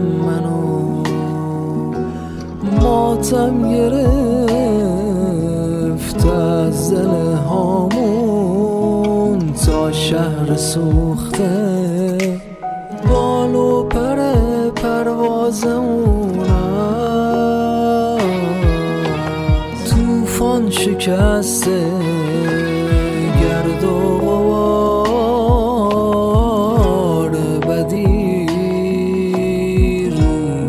منو ماتم گرفت از دل هامون تا شهر سوخته بال و پر پروازمون طوفان شکسته گرد و غبار بدی رو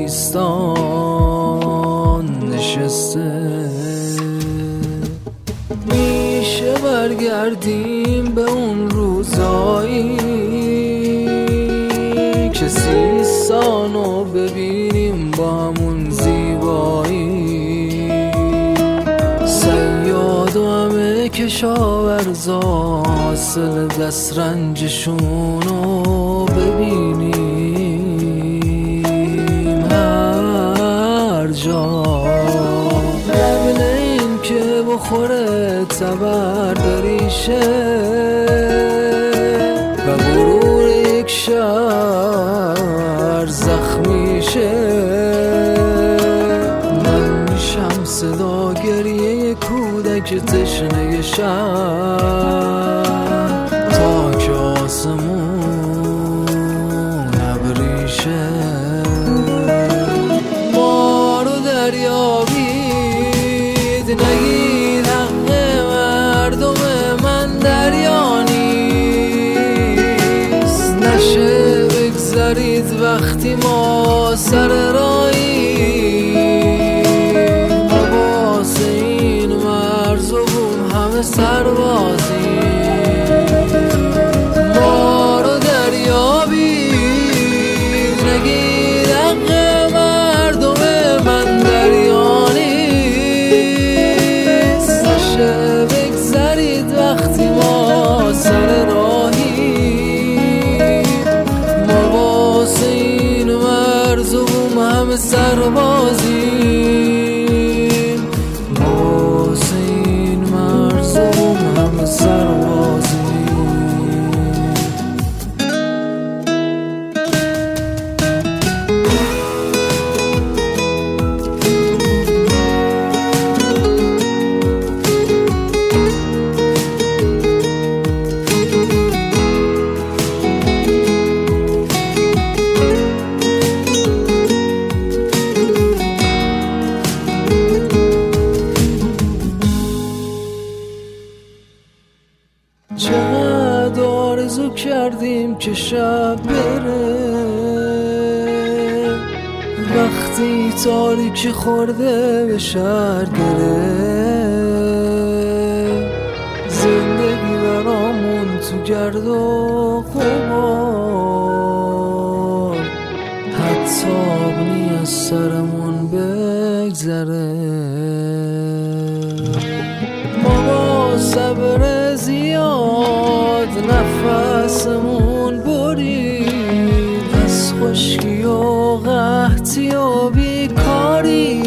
سیستان نشسته میشه برگردیم به اون روزایی که سیستانو ببینیم با همون زیبایی صیاد و همه کشاورزا حاصل دست رنجشونو ببینیم هر جا قبل این که بخوره تبر بریشه و غرور یک شهر زخمی شه من میشم صدا گریه کودک تشنه شهر تا که آسمون ابریشه ما رو دریابید نگید حق مردم من دریا نیست نشه بگذارید وقتی ما سر راهی ما واسه این مرز و بوم همه سربازی ما رو دریابید نگید حق مردم من دریا نیست نشه بگذارید وقتی ما سر راهی ما واسه این مرز و بوم همه سربازی واسه این مرز و بوم همه سربازی چقدر آرزو کردیم که شب بره وقتی تاریکی خورده به شهر گره زندگی برامون تو گرد و غبار حتی آبنی از سرمون بگذره ما با صبر زیاد نفسمون برید از خشکی و قحطی و بیکاری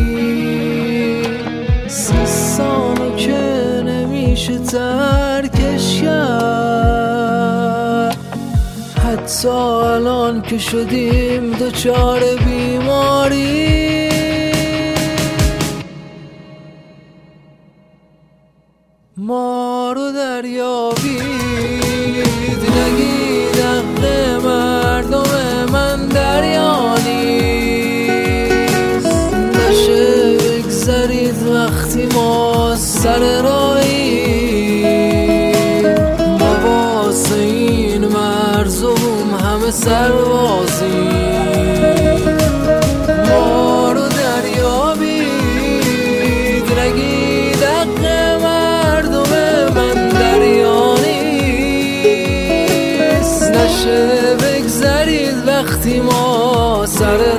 سیستانو که نمیشه ترکش کرد حتی الان که شدیم دچار بیماری ما رو دریابید نگید حق مردم من دریا نیست نشه بگذارید وقتی ما سر راهی ما واسه این مرز و بوم همه سربازی ما رو دریابید نگید حق نشه بگذارید وقتی ما سر